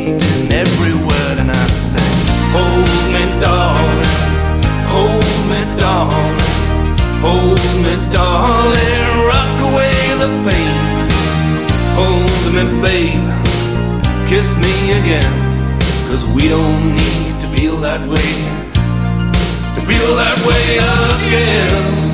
each and every word, and I sang, hold me, darling, hold me, darling, hold me, darling, rock away the pain. Hold me, babe, kiss me again, 'cause we don't need to feel that way, to feel that way again.